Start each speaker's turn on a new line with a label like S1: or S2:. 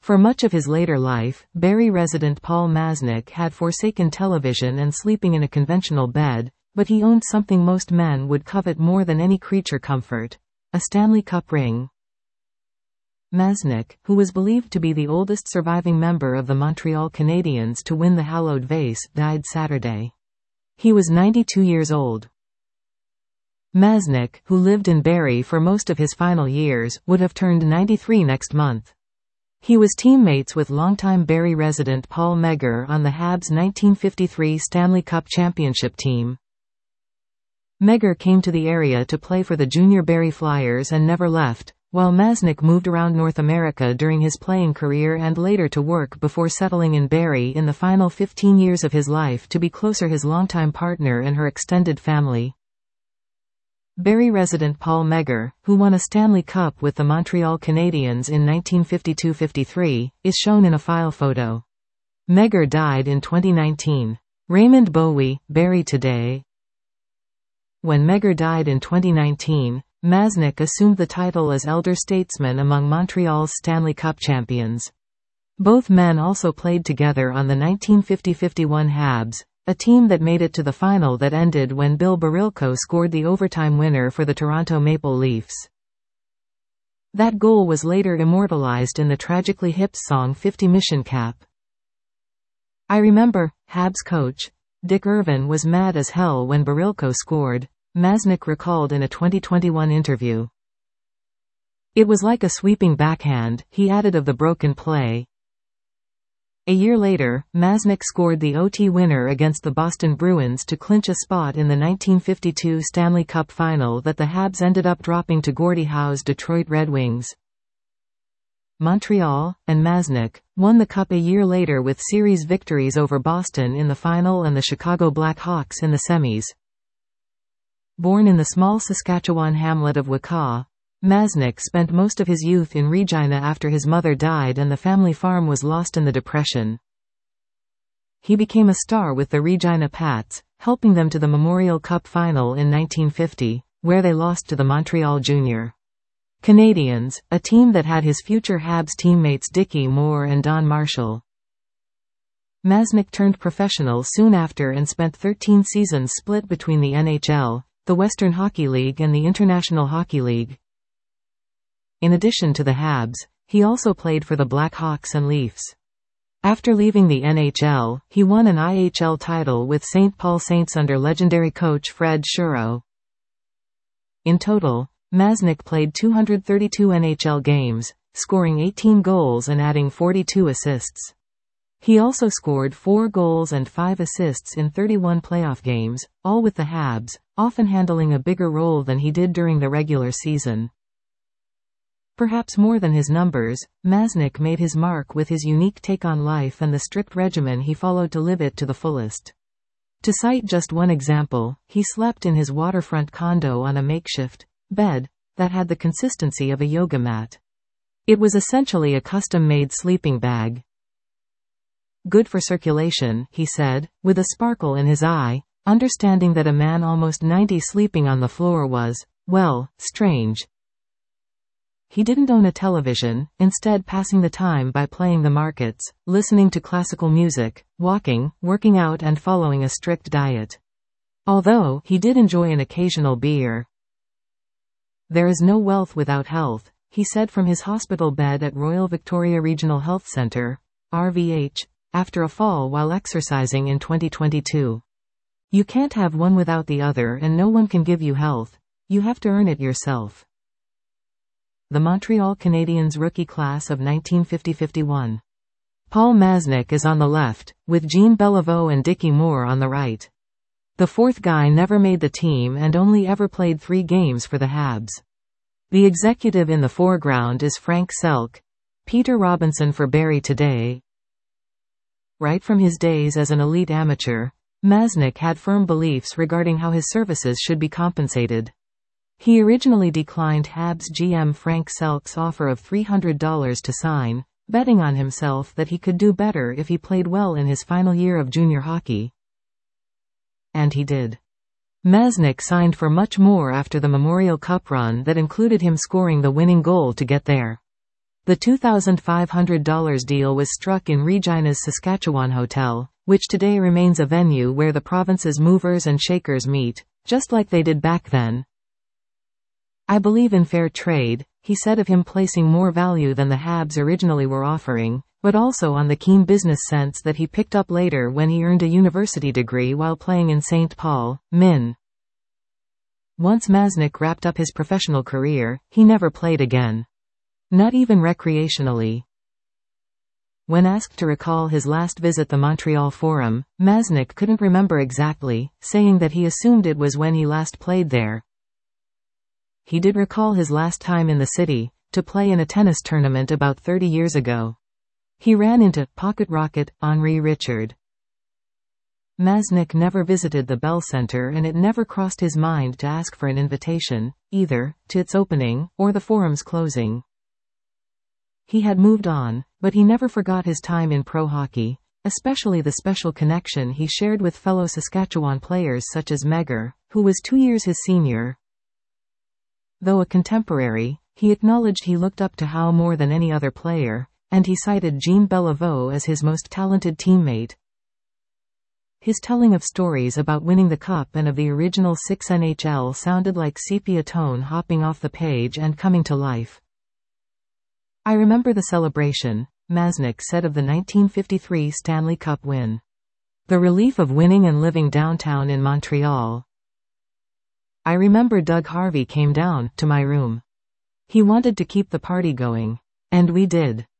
S1: For much of his later life, Barrie resident Paul Masnick had forsaken television and sleeping in a conventional bed, but he owned something most men would covet more than any creature comfort: a Stanley Cup ring. Masnick, who was believed to be the oldest surviving member of the Montreal Canadiens to win the hallowed vase, died Saturday. He was 92 years old. Masnick, who lived in Barrie for most of his final years, would have turned 93 next month. He was teammates with longtime Barrie resident Paul Megger on the Habs' 1953 Stanley Cup championship team. Megger came to the area to play for the junior Barrie Flyers and never left, while Masnick moved around North America during his playing career and later to work before settling in Barrie in the final 15 years of his life to be closer his longtime partner and her extended family. Barrie resident Paul Megger, who won a Stanley Cup with the Montreal Canadiens in 1952-53, is shown in a file photo. Megger died in 2019. Raymond Bowie, Barrie Today. When Megger died in 2019, Masnick assumed the title as elder statesman among Montreal's Stanley Cup champions. Both men also played together on the 1950-51 Habs, a team that made it to the final that ended when Bill Barilko scored the overtime winner for the Toronto Maple Leafs. That goal was later immortalized in the tragically hip song 50 Mission Cap. "I remember, Habs coach Dick Irvin was mad as hell when Barilko scored," Masnick recalled in a 2021 interview. "It was like a sweeping backhand," he added of the broken play. A year later, Masnick scored the OT winner against the Boston Bruins to clinch a spot in the 1952 Stanley Cup final that the Habs ended up dropping to Gordie Howe's Detroit Red Wings. Montreal, and Masnick, won the Cup a year later with series victories over Boston in the final and the Chicago Blackhawks in the semis. Born in the small Saskatchewan hamlet of Wakaw, Masnick spent most of his youth in Regina after his mother died and the family farm was lost in the Depression. He became a star with the Regina Pats, helping them to the Memorial Cup final in 1950, where they lost to the Montreal Junior Canadiens, a team that had his future Habs teammates Dickie Moore and Don Marshall. Masnick turned professional soon after and spent 13 seasons split between the NHL, the Western Hockey League and the International Hockey League. In addition to the Habs, he also played for the Blackhawks and Leafs. After leaving the NHL, he won an IHL title with St. Paul Saints under legendary coach Fred Shuro. In total, Masnick played 232 NHL games, scoring 18 goals and adding 42 assists. He also scored 4 goals and 5 assists in 31 playoff games, all with the Habs, often handling a bigger role than he did during the regular season. Perhaps more than his numbers, Masnick made his mark with his unique take on life and the strict regimen he followed to live it to the fullest. To cite just one example, he slept in his waterfront condo on a makeshift bed that had the consistency of a yoga mat. It was essentially a custom-made sleeping bag. "Good for circulation," he said, with a sparkle in his eye, understanding that a man almost 90 sleeping on the floor was, well, strange. He didn't own a television, instead passing the time by playing the markets, listening to classical music, walking, working out and following a strict diet. Although, he did enjoy an occasional beer. "There is no wealth without health," he said from his hospital bed at Royal Victoria Regional Health Centre, RVH, after a fall while exercising in 2022. "You can't have one without the other and no one can give you health. You have to earn it yourself." The Montreal Canadiens rookie class of 1950-51. Paul Masnick is on the left, with Jean Beliveau and Dickie Moore on the right. The fourth guy never made the team and only ever played 3 games for the Habs. The executive in the foreground is Frank Selk. Peter Robinson for Barrie Today. Right from his days as an elite amateur, Masnick had firm beliefs regarding how his services should be compensated. He originally declined Habs GM Frank Selk's offer of $300 to sign, betting on himself that he could do better if he played well in his final year of junior hockey. And he did. Masnick signed for much more after the Memorial Cup run that included him scoring the winning goal to get there. The $2,500 deal was struck in Regina's Saskatchewan hotel, which today remains a venue where the province's movers and shakers meet, just like they did back then. "I believe in fair trade," he said of him, placing more value than the Habs originally were offering, but also on the keen business sense that he picked up later when he earned a university degree while playing in St. Paul, Min. Once Masnick wrapped up his professional career, he never played again. Not even recreationally. When asked to recall his last visit the Montreal Forum, Masnick couldn't remember exactly, saying that he assumed it was when he last played there. He did recall his last time in the city, to play in a tennis tournament about 30 years ago. He ran into Pocket Rocket Henri Richard. Masnick never visited the Bell Centre, and it never crossed his mind to ask for an invitation, either to its opening, or the Forum's closing. He had moved on, but he never forgot his time in pro hockey, especially the special connection he shared with fellow Saskatchewan players such as Megger, who was 2 years his senior. Though a contemporary, he acknowledged he looked up to Howe more than any other player, and he cited Jean Beliveau as his most talented teammate. His telling of stories about winning the cup and of the original 6 NHL sounded like sepia tone hopping off the page and coming to life. "I remember the celebration," Masnick said of the 1953 Stanley Cup win. "The relief of winning and living downtown in Montreal. I remember Doug Harvey came down to my room. He wanted to keep the party going. And we did.